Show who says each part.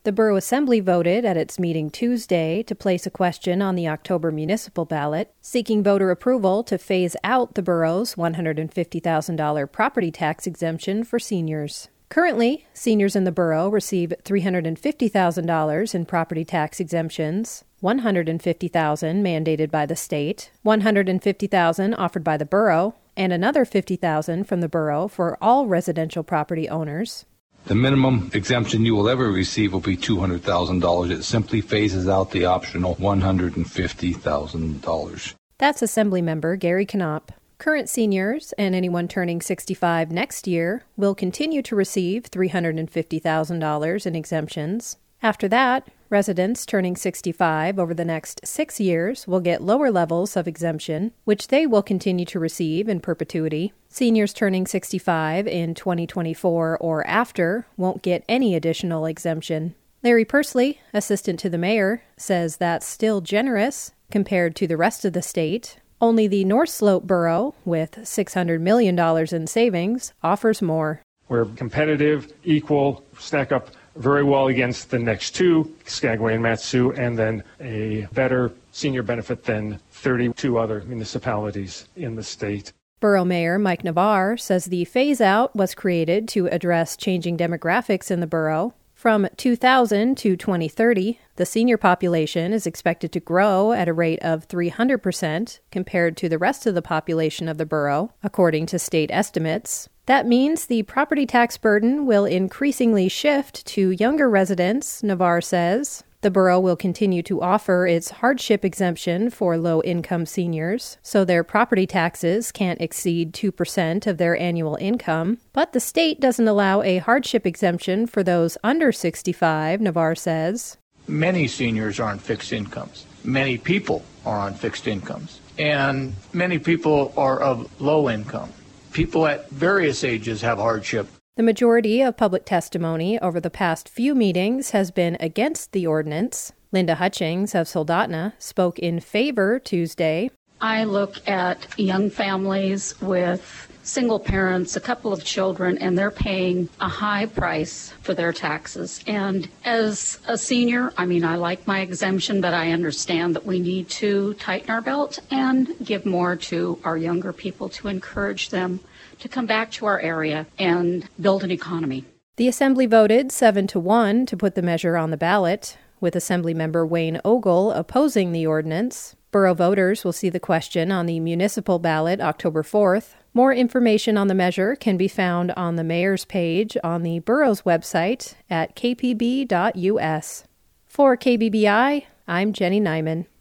Speaker 1: The Borough Assembly voted at its meeting Tuesday to place a question on the October municipal ballot, seeking voter approval to phase out the borough's $150,000 property tax exemption for seniors. Currently, seniors in the borough receive $350,000 in property tax exemptions, $150,000 mandated by the state, $150,000 offered by the borough, and another $50,000 from the borough for all residential property owners.
Speaker 2: The minimum exemption you will ever receive will be $200,000. It simply phases out the optional $150,000.
Speaker 1: That's Assemblymember Gary Knopp. Current seniors and anyone turning 65 next year will continue to receive $350,000 in exemptions. After that, residents turning 65 over the next 6 years will get lower levels of exemption, which they will continue to receive in perpetuity. Seniors turning 65 in 2024 or after won't get any additional exemption. Larry Persley, assistant to the mayor, says that's still generous compared to the rest of the state. Only the North Slope Borough, with $600 million in savings, offers more.
Speaker 3: We're competitive, equal, stack up very well against the next two, Skagway and Mat-Su, and then a better senior benefit than 32 other municipalities in the state.
Speaker 1: Borough Mayor Mike Navarre says the phase-out was created to address changing demographics in the borough. From 2000 to 2030, the senior population is expected to grow at a rate of 300% compared to the rest of the population of the borough, according to state estimates. That means the property tax burden will increasingly shift to younger residents, Navarre says. The borough will continue to offer its hardship exemption for low-income seniors, so their property taxes can't exceed 2% of their annual income. But the state doesn't allow a hardship exemption for those under 65, Navarre says.
Speaker 4: Many seniors are on fixed incomes. Many people are on fixed incomes. And many people are of low income. People at various ages have hardship.
Speaker 1: The majority of public testimony over the past few meetings has been against the ordinance. Linda Hutchings of Soldotna spoke in favor Tuesday.
Speaker 5: I look at young families with single parents, a couple of children, and they're paying a high price for their taxes. And as a senior, I like my exemption, but I understand that we need to tighten our belt and give more to our younger people to encourage them to come back to our area and build an economy.
Speaker 1: The Assembly voted 7-1 to put the measure on the ballot, with Assemblymember Wayne Ogle opposing the ordinance. Borough voters will see the question on the municipal ballot October 4th. More information on the measure can be found on the mayor's page on the borough's website at kpb.us. For KBBI, I'm Jenny Nyman.